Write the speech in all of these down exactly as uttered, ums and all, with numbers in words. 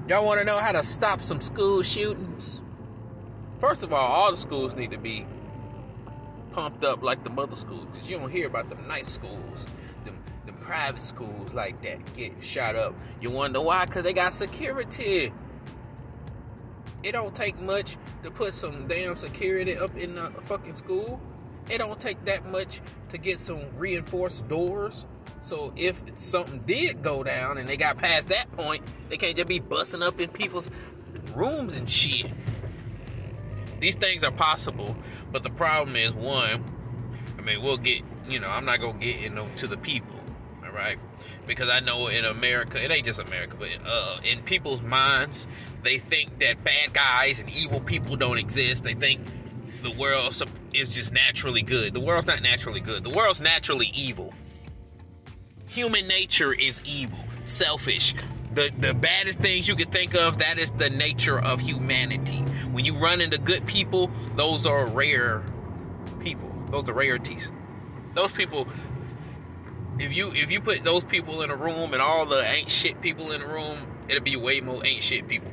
Y'all want to know how to stop some school shootings? First of all, all the schools need to be pumped up like the mother schools, because you don't hear about them nice schools, them, them private schools like that getting shot up. You wonder why? Because they got security. It don't take much to put some damn security up in the fucking school. It don't take that much to get some reinforced doors. So if something did go down and they got past that point, they can't just be busting up in people's rooms and shit. These things are possible, but the problem is, one, I mean, we'll get, you know, I'm not going to get into the people, all right? Because I know in America, it ain't just America, but uh, in people's minds, they think that bad guys and evil people don't exist. They think the world is just naturally good. The world's not naturally good. The world's naturally evil. Human nature is evil, selfish. The, the baddest things you can think of, that is the nature of humanity. When you run into good people, those are rare people. Those are rarities. Those people, if you if you put those people in a room and all the ain't shit people in the room, it'll be way more ain't shit people.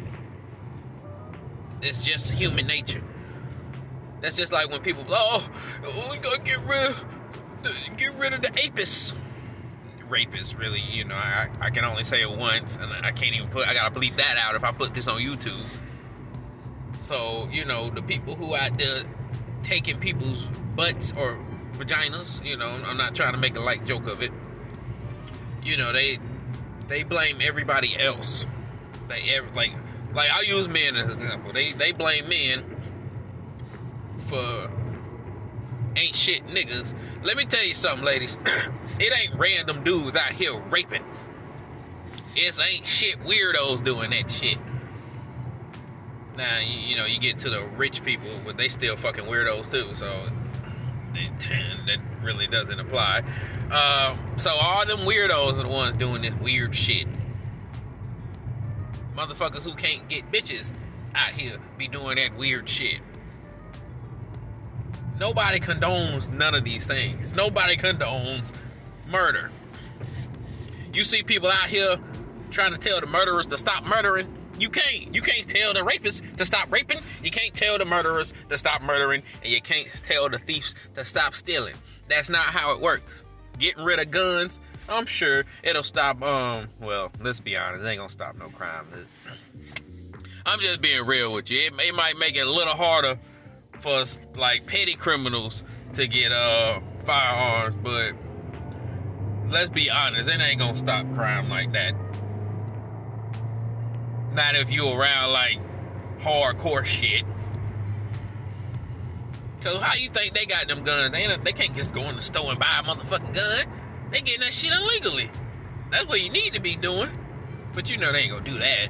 It's just human nature. That's just like when people, oh, we gotta get rid, get rid of the apists. Rapists, really, you know, I, I can only say it once, and I can't even put, I gotta bleep that out if I put this on YouTube. So, you know, the people who out there taking people's butts or vaginas, you know, I'm not trying to make a light joke of it. You know, they they blame everybody else. They like like I'll use men as an example. They they blame men for ain't shit niggas. Let me tell you something, ladies. It ain't random dudes out here raping. It's ain't shit weirdos doing that shit. Now, you, you know, you get to the rich people, but they still fucking weirdos too, so they, that really doesn't apply. Uh, so all them weirdos are the ones doing this weird shit. Motherfuckers who can't get bitches out here be doing that weird shit. Nobody condones none of these things. Nobody condones murder. You see people out here trying to tell the murderers to stop murdering. You can't. You can't tell the rapists to stop raping. You can't tell the murderers to stop murdering. And you can't tell the thieves to stop stealing. That's not how it works. Getting rid of guns, I'm sure it'll stop, um, well, let's be honest, it ain't gonna stop no crime. I'm just being real with you. It, it might make it a little harder for, like, petty criminals to get, uh, firearms, but let's be honest, it ain't gonna stop crime like that. Not if you around, like, hardcore shit. Cause how you think they got them guns? They, they can't just go in the store and buy a motherfucking gun. They getting that shit illegally. That's what you need to be doing. But you know they ain't gonna do that.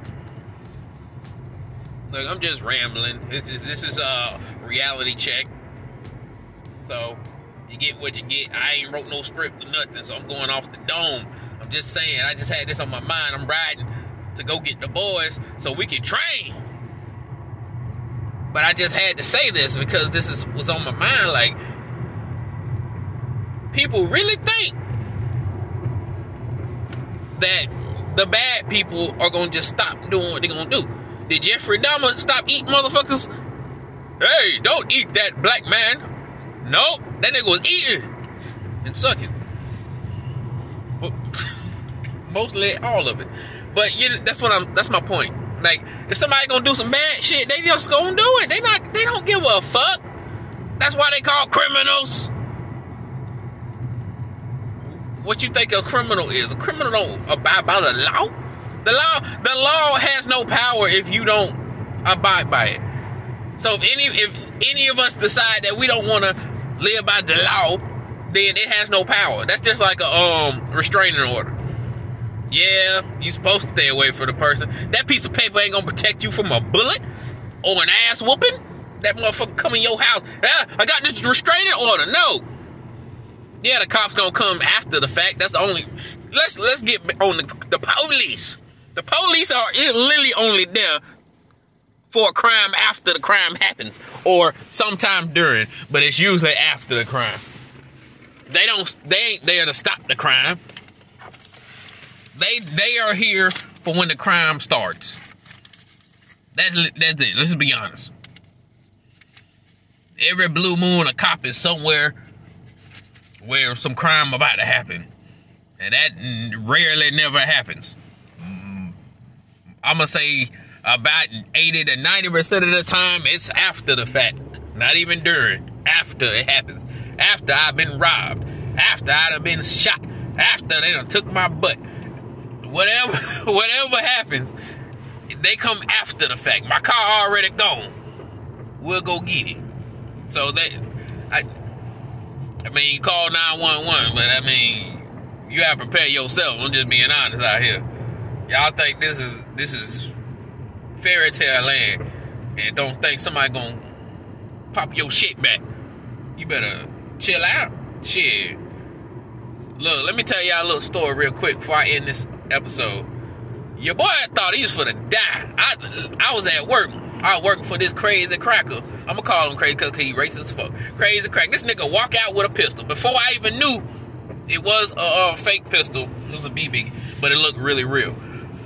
Look, I'm just rambling. This is this is a reality check. So you get what you get. I ain't wrote no script or nothing, so I'm going off the dome. I'm just saying, I just had this on my mind. I'm riding to go get the boys so we can train. But I just had to say this because this is was on my mind. Like, people really think that the bad people are gonna just stop doing what they're gonna do. Did Jeffrey Dahmer stop eating motherfuckers? Hey, don't eat that, black man. Nope, that nigga was eating and sucking. But mostly all of it. But you know, that's what I'm. That's my point. Like, if somebody gonna do some bad shit, they just gonna do it. They not. They don't give a fuck. That's why they call criminals. What you think a criminal is? A criminal don't abide by the law. The law, the law has no power if you don't abide by it. So if any, if any of us decide that we don't want to live by the law, then it has no power. That's just like a um restraining order. Yeah, you supposed to stay away from the person. That piece of paper ain't gonna protect you from a bullet or an ass whooping. That motherfucker come in your house. Ah, I got this restraining order. No. Yeah, the cops gonna come after the fact. That's the only. Let's let's get on the, the police. The police are literally only there for a crime after the crime happens, or sometime during, but it's usually after the crime. They don't. They ain't there to stop the crime. They they are here for when the crime starts. That's, that's it. Let's just be honest. Every blue moon, a cop is somewhere where some crime about to happen. And that rarely never happens. I'm going to say about eighty to ninety percent of the time, it's after the fact. Not even during. After it happens. After I've been robbed. After I've been shot. After they done took my butt. Whatever, whatever happens, they come after the fact. My car already gone. We'll go get it. So that, I, I mean, you call nine one one, but I mean, you gotta prepare yourself. I'm just being honest out here. Y'all think this is this is fairy tale land, and don't think somebody gonna pop your shit back. You better chill out. Shit. Look, let me tell y'all a little story real quick before I end this episode. Your boy thought he was finna die. I I was at work. I was working for this crazy cracker. I'm gonna call him crazy because he racist as fuck. Crazy crack. This nigga walk out with a pistol. Before I even knew it was a, a fake pistol. It was a B B, but it looked really real.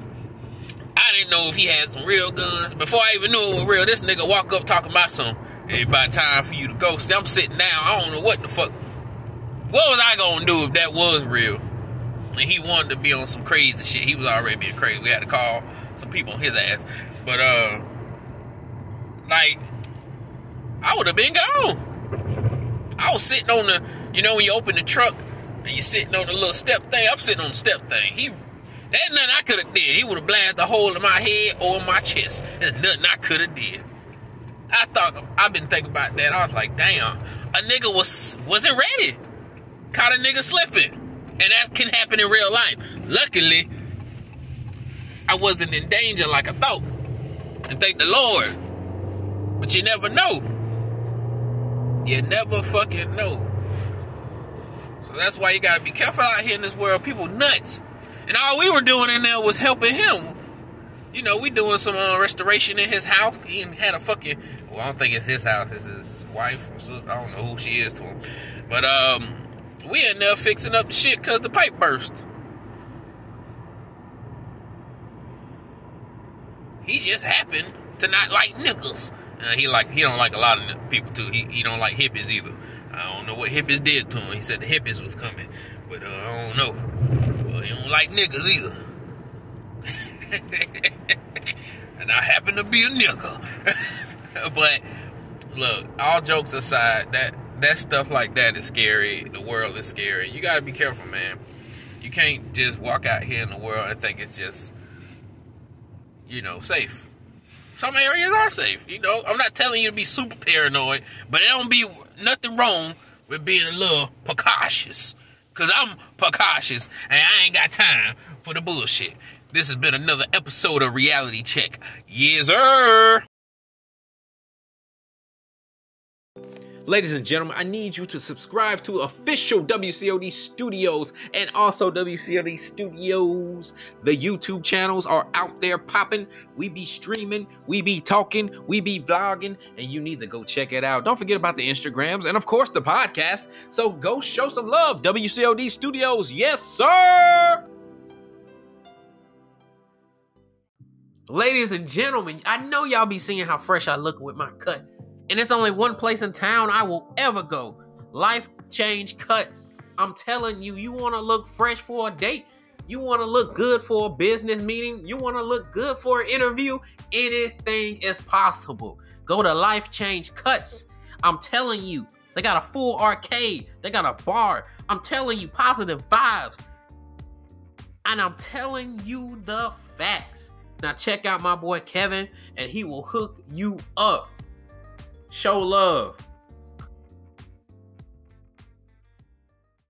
I didn't know if he had some real guns. Before I even knew it was real, this nigga walk up talking about something. It's about time for you to go. See, I'm sitting down. I don't know what the fuck. What was I gonna do if that was real? And he wanted to be on some crazy shit. He was already being crazy. We had to call some people on his ass. But, uh, like, I would have been gone. I was sitting on the, you know, when you open the truck and you're sitting on the little step thing. I'm sitting on the step thing. He, there's nothing I could have did. He would have blasted a hole in my head or in my chest. There's nothing I could have did. I thought, I've been thinking about that. I was like, damn, a nigga was, wasn't ready. Caught a nigga slipping. And that can happen in real life. Luckily, I wasn't in danger like I thought. And thank the Lord. But you never know. You never fucking know. So that's why you gotta be careful out here in this world. People nuts. And all we were doing in there was helping him. You know, we doing some uh, restoration in his house. He had a fucking... Well, I don't think it's his house. It's his wife or sister. I don't know who she is to him. But, um... we in there fixing up the shit because the pipe burst. He just happened to not like niggas. Uh, he like he don't like a lot of people too. He he don't like hippies either. I don't know what hippies did to him. He said the hippies was coming, but uh, I don't know. Well, he don't like niggas either. And I happen to be a nigga. But look, all jokes aside, that. That stuff like that is scary. The world is scary. You gotta be careful, man. You can't just walk out here in the world and think it's just, you know, safe. Some areas are safe, you know. I'm not telling you to be super paranoid, but it don't be nothing wrong with being a little precautious. Cause I'm precautious and I ain't got time for the bullshit. This has been another episode of Reality Check. Yes, sir. Ladies and gentlemen, I need you to subscribe to official W C O D Studios and also W C O D Studios. The YouTube channels are out there popping. We be streaming, we be talking, we be vlogging, and you need to go check it out. Don't forget about the Instagrams and, of course, the podcast. So go show some love, W C O D Studios. Yes, sir! Ladies and gentlemen, I know y'all be seeing how fresh I look with my cut. And it's only one place in town I will ever go. Life Change Cuts. I'm telling you, you want to look fresh for a date. You want to look good for a business meeting. You want to look good for an interview. Anything is possible. Go to Life Change Cuts. I'm telling you, they got a full arcade. They got a bar. I'm telling you, positive vibes. And I'm telling you the facts. Now check out my boy Kevin, and he will hook you up. Show love.